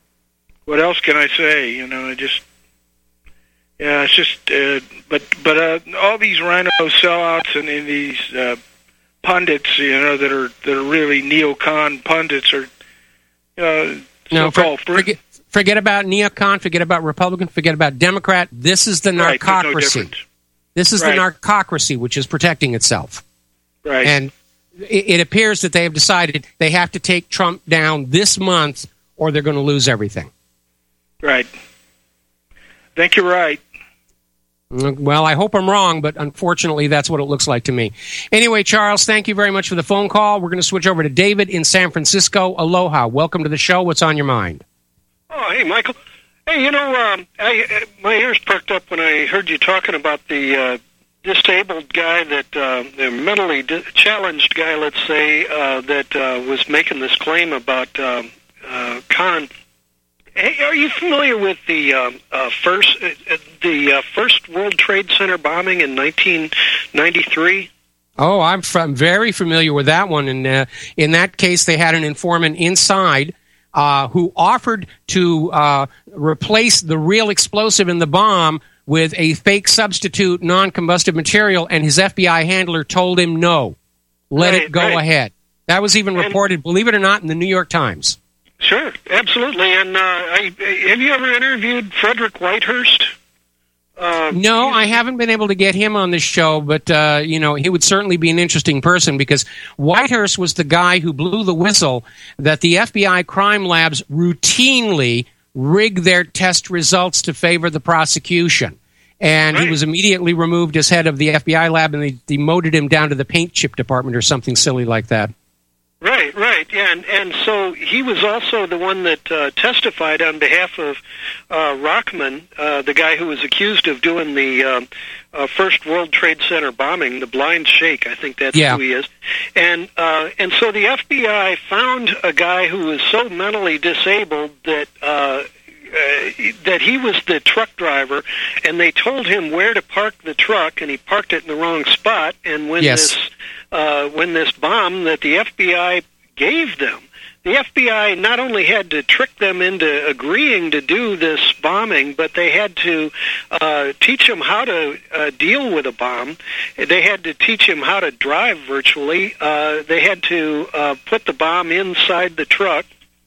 What else can I say? You know, I just, yeah, it's just, uh, but but uh, all these rhino sellouts and, and these uh, pundits, you know, that are that are really neocon pundits are, you know. No, for, forget, forget about neocon, forget about Republican, forget about Democrat. This is the right, narcocracy. No this is right. the narcocracy, which is protecting itself. Right. And it, it appears that they have decided they have to take Trump down this month or they're going to lose everything. Right. I think you're right. Well, I hope I'm wrong, but unfortunately, that's what it looks like to me. Anyway, Charles, thank you very much for the phone call. We're going to switch over to David in San Francisco. Aloha. Welcome to the show. What's on your mind? Oh, hey, Michael. Hey, you know, um, I, my ears perked up when I heard you talking about the uh, disabled guy, that uh, the mentally di- challenged guy, let's say, uh, that uh, was making this claim about uh, uh, Khan. Hey, are you familiar with the uh, uh, first uh, the uh, first World Trade Center bombing in nineteen ninety-three? Oh, I'm, f- I'm very familiar with that one. And uh, in that case, they had an informant inside uh, who offered to uh, replace the real explosive in the bomb with a fake substitute non-combustive material, and his F B I handler told him no. let Right, it go right. ahead. That was even And- reported, believe it or not, in the New York Times. Sure, absolutely. And uh, I, have you ever interviewed Frederick Whitehurst? Uh, No, I haven't been able to get him on this show, but uh, you know, he would certainly be an interesting person because Whitehurst was the guy who blew the whistle that the F B I crime labs routinely rig their test results to favor the prosecution. And he was immediately removed as head of the F B I lab, and they demoted him down to the paint chip department or something silly like that. Right, right, yeah, and, and so he was also the one that uh, testified on behalf of uh, Rockman, uh, the guy who was accused of doing the uh, uh, first World Trade Center bombing, the Blind Sheikh, I think that's Yeah. who he is. And uh, and so the F B I found a guy who was so mentally disabled that uh, uh, that he was the truck driver, and they told him where to park the truck, and he parked it in the wrong spot. And when Yes. this uh, when this bomb that the F B I gave them, the F B I not only had to trick them into agreeing to do this bombing, but they had to uh, teach them how to uh, deal with a bomb. They had to teach him how to drive virtually. Uh, they had to uh, put the bomb inside the truck.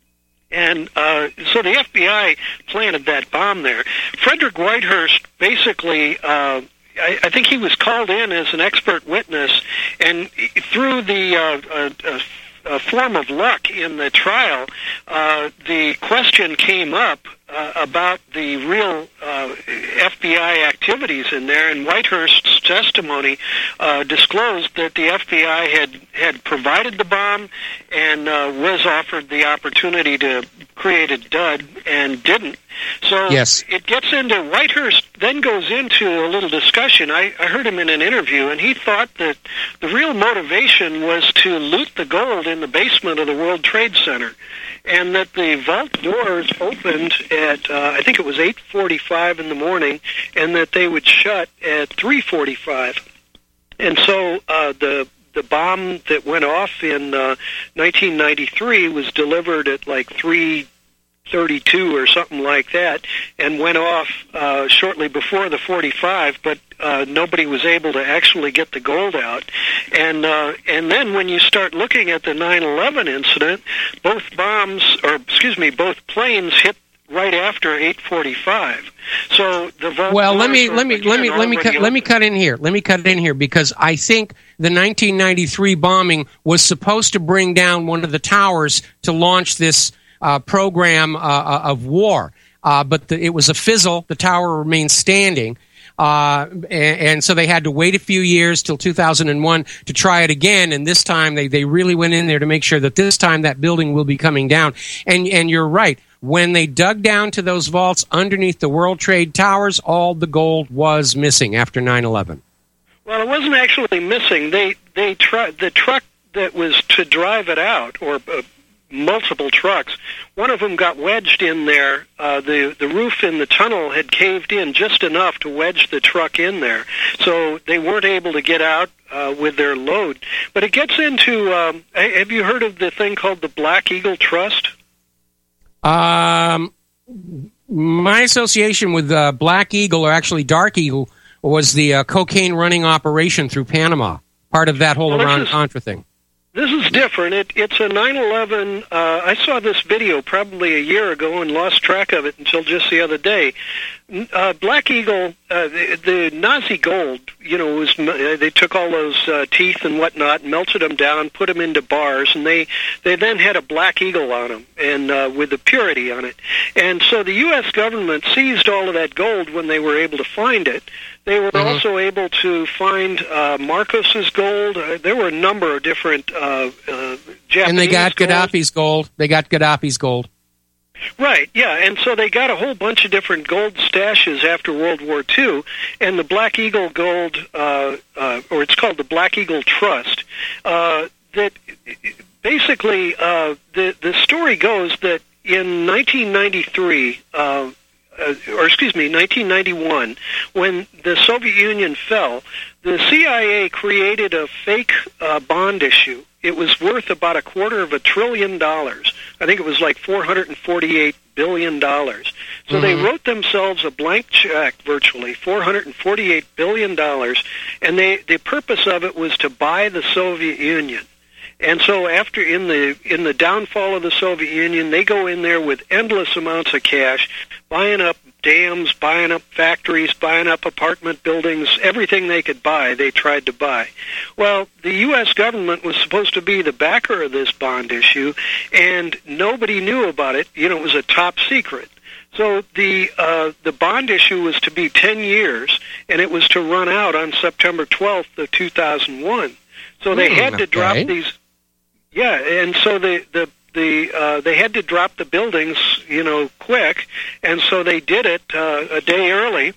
And uh, so the F B I planted that bomb there. Frederick Whitehurst basically, uh, I, I think he was called in as an expert witness, and through the uh, uh, uh, uh, form of luck in the trial, uh, the question came up uh, about the real uh, F B I activities in there, and Whitehurst's testimony uh, disclosed that the F B I had, had provided the bomb and uh, was offered the opportunity to create a dud and didn't. So Yes. it gets into, Whitehurst then goes into a little discussion. I, I heard him in an interview, and he thought that the real motivation was to loot the gold in the basement of the World Trade Center, and that the vault doors opened at, uh, I think it was eight forty-five in the morning, and that they would shut at three forty-five. And so uh, the the bomb that went off in uh, nineteen ninety-three was delivered at like three thirty-two or something like that, and went off uh, shortly before the forty-five, but uh, nobody was able to actually get the gold out. And uh, and then when you start looking at the nine eleven incident, both bombs, or excuse me, both planes hit right after eight forty-five. So the vault Well, let doors me are, let me let me again, let me cut already let me open. cut in here. Let me cut in here because I think the nineteen ninety-three bombing was supposed to bring down one of the towers to launch this uh, program uh, of war, uh, but the, it was a fizzle. The tower remained standing. Uh, and, and so they had to wait a few years till two thousand one to try it again. And this time they, they really went in there to make sure that this time that building will be coming down. And, and you're right. When they dug down to those vaults underneath the World Trade Towers, all the gold was missing after nine eleven. Well, it wasn't actually missing. They they tried the truck that was to drive it out, or uh, multiple trucks. One of them got wedged in there. Uh, the the roof in the tunnel had caved in just enough to wedge the truck in there, so they weren't able to get out uh, with their load. But it gets into. Um, have you heard of the thing called the Black Eagle Trust? Um, my association with uh, Black Eagle, or actually Dark Eagle, was the uh, cocaine running operation through Panama, part of that whole Well, this Iran is- Contra thing. This is different. It, it's a nine eleven. Uh, I saw this video probably a year ago and lost track of it until just the other day. Uh, Black Eagle, uh, the, the Nazi gold, you know, was uh, they took all those uh, teeth and whatnot, melted them down, put them into bars, and they they then had a Black Eagle on them and uh, with the purity on it. And so the U S government seized all of that gold when they were able to find it. They were Mhm. also able to find uh, Marcos's gold. Uh, there were a number of different uh, uh, Japanese And they got gold. Gaddafi's gold. They got Gaddafi's gold. Right, yeah, and so they got a whole bunch of different gold stashes after World War Two, and the Black Eagle Gold, uh, uh, or it's called the Black Eagle Trust, uh, that basically uh, the, the story goes that in nineteen ninety-three, uh, uh, or excuse me, nineteen ninety-one, when the Soviet Union fell, the C I A created a fake uh, bond issue. it was worth about a quarter of a trillion dollars. I think it was like four hundred forty-eight billion dollars. So Mm-hmm. they wrote themselves a blank check, virtually four hundred forty-eight billion dollars, and they the purpose of it was to buy the Soviet Union. And so after in the in the downfall of the Soviet Union, they go in there with endless amounts of cash, buying up dams, buying up factories, buying up apartment buildings, everything they could buy, they tried to buy. Well, the U S government was supposed to be the backer of this bond issue, and nobody knew about it. You know, it was a top secret. So the uh, the bond issue was to be ten years, and it was to run out on September twelfth of two thousand one. So they Hmm, had to drop okay. these. Yeah, and so the the the uh, they had to drop the buildings, you know, quick, and so they did it uh, a day early,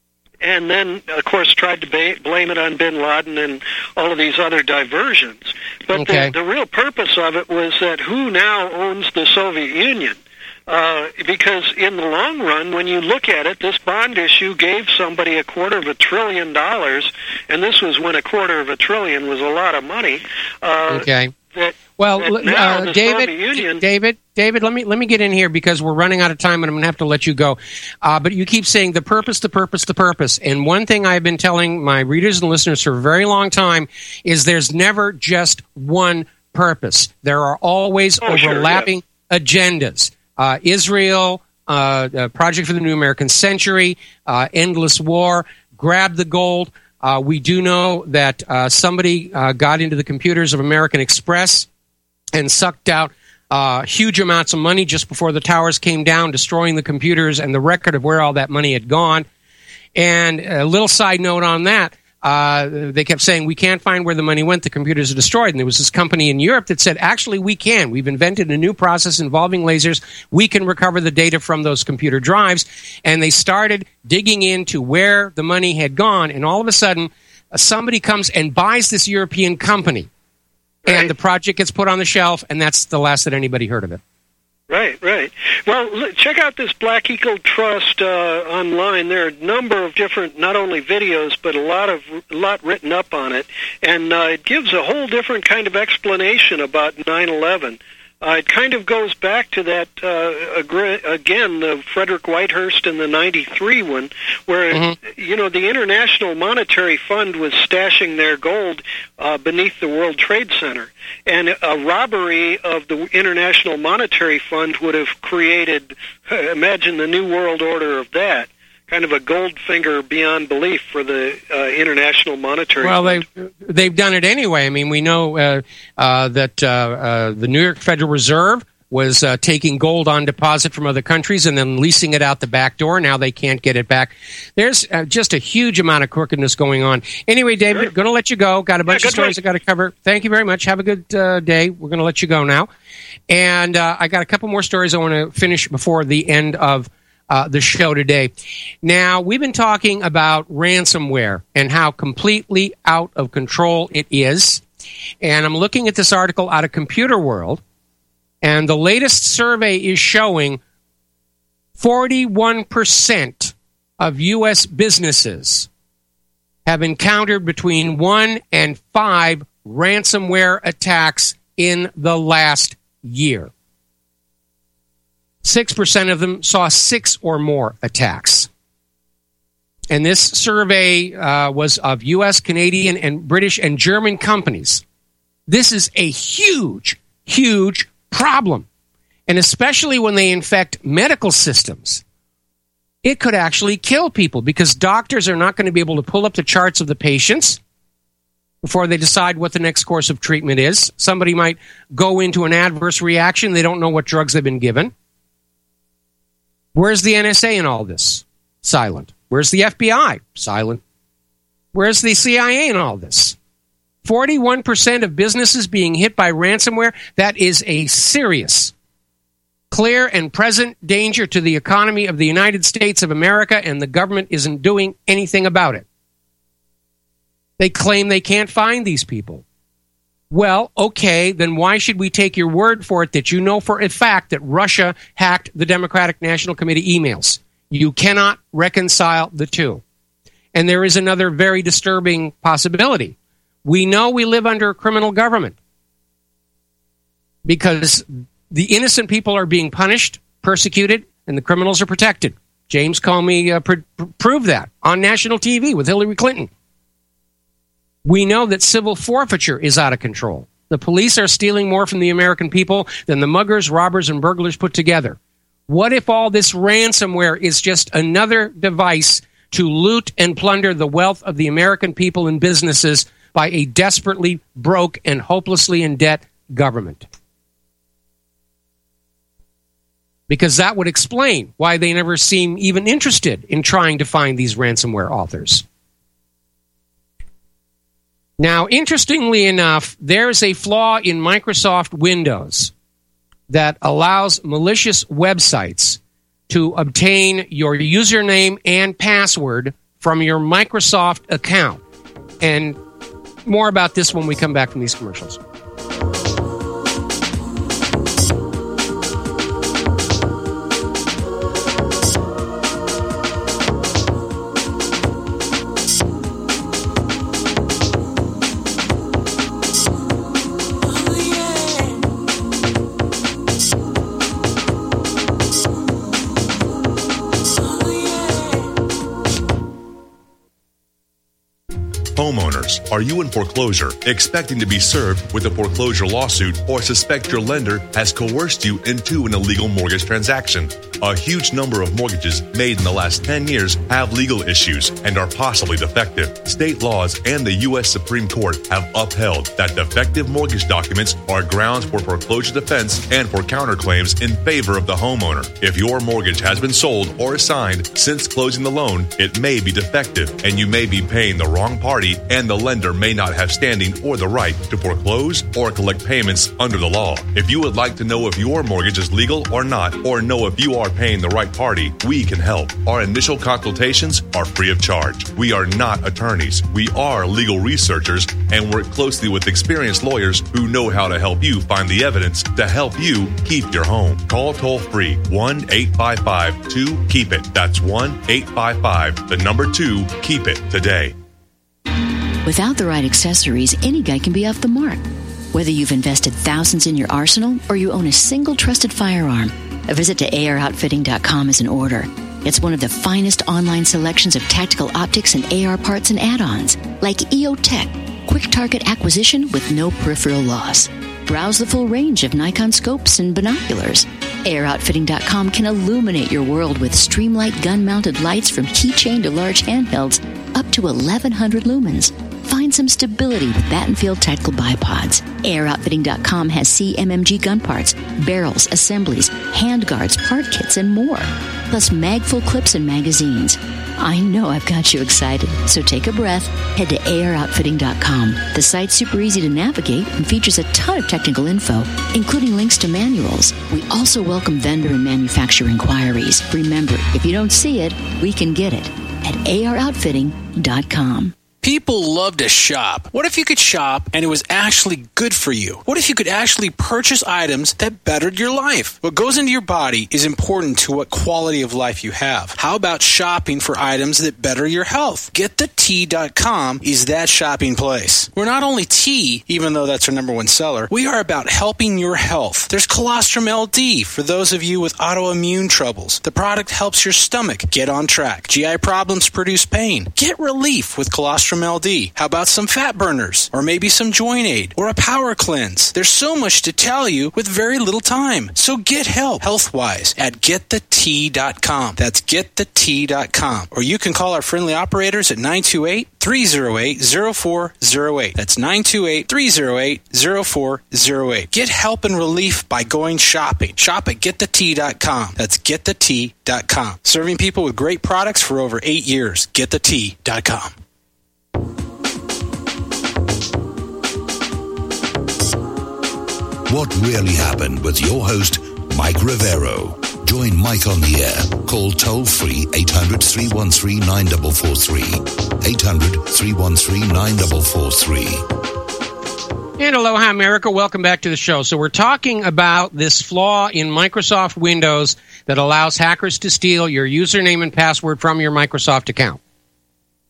and then of course tried to ba- blame it on Bin Laden and all of these other diversions. But Okay. the, the real purpose of it was that who now owns the Soviet Union? Uh, because in the long run, when you look at it, this bond issue gave somebody a quarter of a trillion dollars, and this was when a quarter of a trillion was a lot of money. Uh, Okay. That, Well, that l- now uh, the David, Soviet Union, David, David, let me let me get in here because we're running out of time, and I'm going to have to let you go. Uh, but you keep saying the purpose, the purpose, the purpose. And one thing I've been telling my readers and listeners for a very long time is there's never just one purpose. There are always Oh, sure, overlapping agendas. Uh, Israel, uh, uh, Project for the New American Century, uh, Endless War, Grab the Gold. Uh, we do know that uh, somebody uh, got into the computers of American Express and sucked out uh, huge amounts of money just before the towers came down, destroying the computers and the record of where all that money had gone. And a little side note on that, uh, they kept saying, we can't find where the money went, the computers are destroyed. And there was this company in Europe that said, actually, we can. We've invented a new process involving lasers. We can recover the data from those computer drives. And they started digging into where the money had gone. And all of a sudden, uh, somebody comes and buys this European company. Right. And the project gets put on the shelf, and that's the last that anybody heard of it. Right, right. Well, l- check out this Black Eagle Trust uh, online. There are a number of different, not only videos, but a lot of a lot written up on it, and uh, it gives a whole different kind of explanation about nine eleven. Uh, it kind of goes back to that, uh, agri- again, the Frederick Whitehurst and the ninety-three one, where, Mm-hmm. you know, the International Monetary Fund was stashing their gold uh, beneath the World Trade Center. And a robbery of the International Monetary Fund would have created, imagine the New World Order of that, kind of a gold finger beyond belief for the uh, International Monetary Well, Fund. they've, they've done it anyway. I mean, we know uh, uh, that uh, uh, the New York Federal Reserve was uh, taking gold on deposit from other countries and then leasing it out the back door. Now they can't get it back. There's uh, just a huge amount of crookedness going on. Anyway, David, Sure. going to let you go. Got a bunch Yeah, of good stories I got to cover. Thank you very much. Have a good uh, day. We're going to let you go now. And uh, I got a couple more stories I want to finish before the end of uh, the show today. Now, we've been talking about ransomware and how completely out of control it is. And I'm looking at this article out of Computer World. And the latest survey is showing forty-one percent of U S businesses have encountered between one and five ransomware attacks in the last year. six percent of them saw six or more attacks. And this survey uh, was of U S, Canadian, and British and German companies. This is a huge, huge problem. And especially when they infect medical systems, it could actually kill people because doctors are not going to be able to pull up the charts of the patients before they decide what the next course of treatment is. Somebody might go into an adverse reaction. They don't know what drugs they've been given. Where's the N S A in all this? Silent. Where's the F B I? Silent. Where's the C I A in all this? forty-one percent of businesses being hit by ransomware. That is a serious, clear and present danger to the economy of the United States of America, and the government isn't doing anything about it. They claim they can't find these people. Well, okay, then why should we take your word for it that you know for a fact that Russia hacked the Democratic National Committee emails? You cannot reconcile the two. And there is another very disturbing possibility. We know we live under a criminal government. because the innocent people are being punished, persecuted, and the criminals are protected. James Comey uh, pr- pr- proved that on national T V with Hillary Clinton. We know that civil forfeiture is out of control. The police are stealing more from the American people than the muggers, robbers, and burglars put together. What if all this ransomware is just another device to loot and plunder the wealth of the American people and businesses by a desperately broke and hopelessly in debt government? Because that would explain why they never seem even interested in trying to find these ransomware authors. Now, interestingly enough, there's a flaw in Microsoft Windows that allows malicious websites to obtain your username and password from your Microsoft account. And more about this when we come back from these commercials. Homeowners, are you in foreclosure, expecting to be served with a foreclosure lawsuit, or suspect your lender has coerced you into an illegal mortgage transaction? A huge number of mortgages made in the last ten years have legal issues and are possibly defective. State laws and the U S Supreme Court have upheld that defective mortgage documents are grounds for foreclosure defense and for counterclaims in favor of the homeowner. If your mortgage has been sold or assigned since closing the loan, it may be defective and you may be paying the wrong party, and the lender may not have standing or the right to foreclose or collect payments under the law. If you would like to know if your mortgage is legal or not, or know if you are paying the right party, we can help. Our initial consultations are free of charge. We are not attorneys. We are legal researchers and work closely with experienced lawyers who know how to help you find the evidence to help you keep your home. Call toll free one eight five five two keep it. That's one eight five five, the number two, keep it today. Without the right accessories, any guy can be off the mark. Whether you've invested thousands in your arsenal or you own a single trusted firearm, a visit to A R outfitting dot com is in order. It's one of the finest online selections of tactical optics and A R parts and add-ons, like E O Tech, quick target acquisition with no peripheral loss. Browse the full range of Nikon scopes and binoculars. A R outfitting dot com can illuminate your world with Streamlight gun-mounted lights from keychain to large handhelds up to eleven hundred lumens. Find some stability with Battenfield Tactical Bipods. A R outfitting dot com has C M M G gun parts, barrels, assemblies, handguards, part kits, and more. Plus mag-full clips and magazines. I know I've got you excited, so take a breath. Head to A R outfitting dot com. The site's super easy to navigate and features a ton of technical info, including links to manuals. We also welcome vendor and manufacturer inquiries. Remember, if you don't see it, we can get it at A R outfitting dot com. People love to shop. What if you could shop and it was actually good for you? What if you could actually purchase items that bettered your life? What goes into your body is important to what quality of life you have. How about shopping for items that better your health? Get the tea dot com is that shopping place. We're not only tea, even though that's our number one seller, we are about helping your health. There's Colostrum L D for those of you with autoimmune troubles. The product helps your stomach get on track. G I problems produce pain. Get relief with Colostrum L D. How about some fat burners? Or maybe some joint aid? Or a power cleanse? There's so much to tell you with very little time. So get help health-wise at get the tea dot com. That's get the tea dot com. Or you can call our friendly operators at nine two eight, three oh eight, oh four oh eight. That's nine two eight, three oh eight, oh four oh eight. Get help and relief by going shopping. Shop at get the tea dot com. That's get the tea dot com. Serving people with great products for over eight years. get the tea dot com. What really happened with your host, Mike Rivero. Join Mike on the air. Call toll-free eight hundred, three one three, nine four four three. eight hundred, three one three, nine four four three. And aloha, America. Welcome back to the show. So we're talking about this flaw in Microsoft Windows that allows hackers to steal your username and password from your Microsoft account.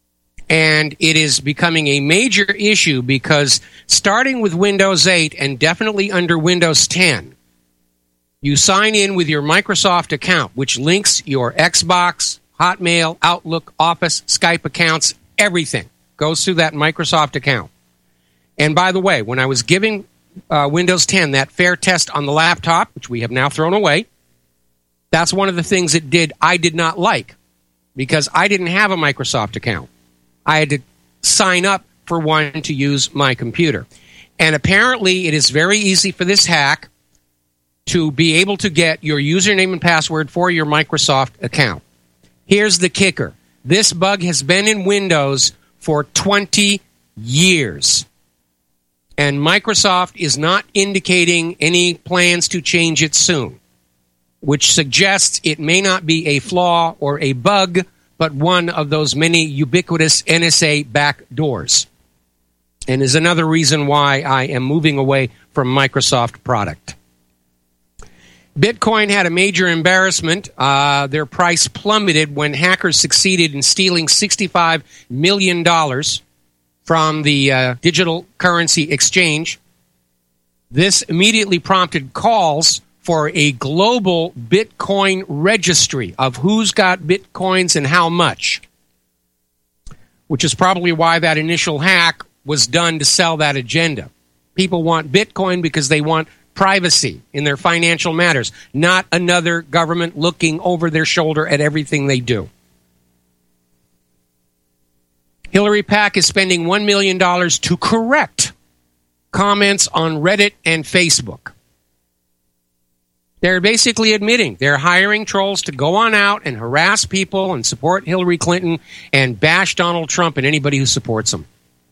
And it is becoming a major issue because starting with Windows eight and definitely under Windows ten, you sign in with your Microsoft account, which links your Xbox, Hotmail, Outlook, Office, Skype accounts, everything goes through that Microsoft account. And by the way, when I was giving uh, Windows ten that fair test on the laptop, which we have now thrown away, that's one of the things it did I did not like because I didn't have a Microsoft account. I had to sign up for one to use my computer. And apparently it is very easy for this hack to be able to get your username and password for your Microsoft account. Here's the kicker. This bug has been in Windows for twenty years. And Microsoft is not indicating any plans to change it soon, which suggests it may not be a flaw or a bug, but one of those many ubiquitous N S A backdoors. And is another reason why I am moving away from Microsoft product. Bitcoin had a major embarrassment. Uh, their price plummeted when hackers succeeded in stealing sixty-five million dollars from the uh, digital currency exchange. This immediately prompted calls for a global Bitcoin registry of who's got Bitcoins and how much, which is probably why that initial hack was done to sell that agenda. People want Bitcoin because they want privacy in their financial matters, not another government looking over their shoulder at everything they do. Hillary PAC is spending one million dollars to correct comments on Reddit and Facebook. They're basically admitting they're hiring trolls to go on out and harass people and support Hillary Clinton and bash Donald Trump and anybody who supports him.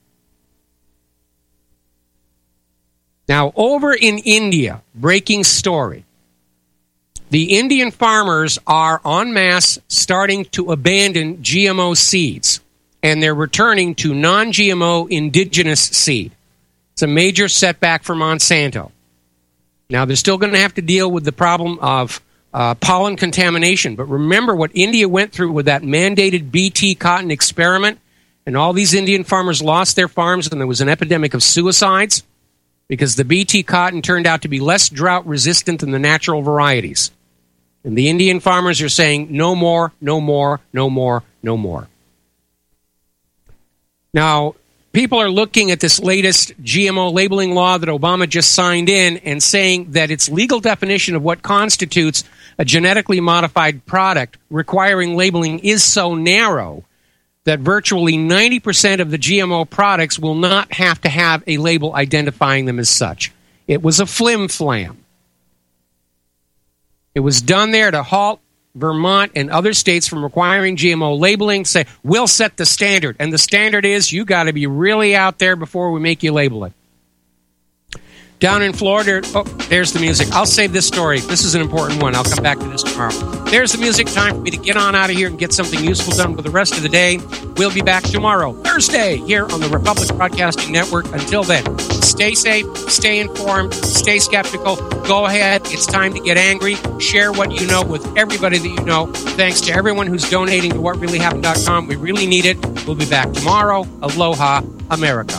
Now, over in India, breaking story. The Indian farmers are en masse starting to abandon G M O seeds, and they're returning to non-G M O indigenous seed. It's a major setback for Monsanto. Now, they're still going to have to deal with the problem of uh, pollen contamination. But remember what India went through with that mandated B T cotton experiment, and all these Indian farmers lost their farms, and there was an epidemic of suicides because the B T cotton turned out to be less drought-resistant than the natural varieties. And the Indian farmers are saying, no more, no more, no more, no more. Now, people are looking at this latest G M O labeling law that Obama just signed in and saying that its legal definition of what constitutes a genetically modified product requiring labeling is so narrow that virtually ninety percent of the G M O products will not have to have a label identifying them as such. It was a flim-flam. It was done there to halt Vermont and other states from requiring G M O labeling, say, we'll set the standard. And the standard is you got to be really out there before we make you label it. Down in Florida, oh, there's the music. I'll save this story. This is an important one. I'll come back to this tomorrow. There's the music. Time for me to get on out of here and get something useful done for the rest of the day. We'll be back tomorrow, Thursday, here on the Republic Broadcasting Network. Until then, stay safe, stay informed, stay skeptical. Go ahead. It's time to get angry. Share what you know with everybody that you know. Thanks to everyone who's donating to what really happened dot com. We really need it. We'll be back tomorrow. Aloha, America.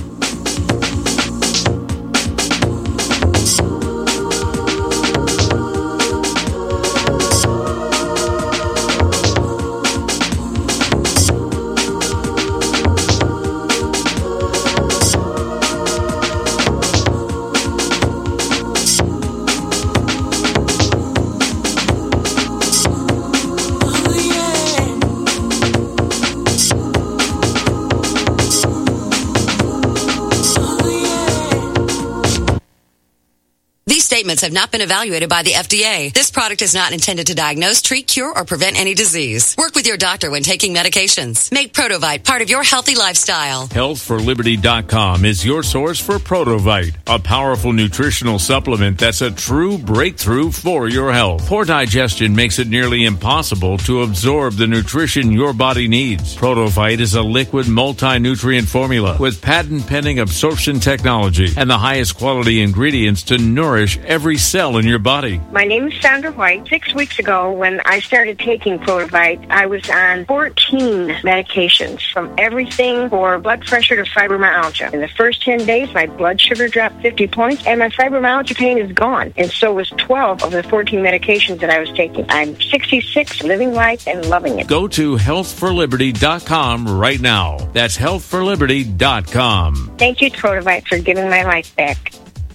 Statements have not been evaluated by the F D A. This product is not intended to diagnose, treat, cure, or prevent any disease. Work with your doctor when taking medications. Make Protovite part of your healthy lifestyle. health for liberty dot com is your source for Protovite, a powerful nutritional supplement that's a true breakthrough for your health. Poor digestion makes it nearly impossible to absorb the nutrition your body needs. Protovite is a liquid multi-nutrient formula with patent-pending absorption technology and the highest quality ingredients to nourish every cell in your body. My name is Sandra White. Six weeks ago, when I started taking Protavite, I was on fourteen medications, from everything for blood pressure to fibromyalgia. In the first ten days, my blood sugar dropped fifty points, and my fibromyalgia pain is gone. And so was twelve of the fourteen medications that I was taking. I'm sixty-six, living life and loving it. Go to health for liberty dot com right now. That's health for liberty dot com. Thank you, Protavite, for giving my life back.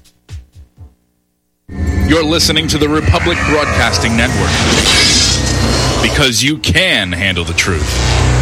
You're listening to the Republic Broadcasting Network, because you can handle the truth.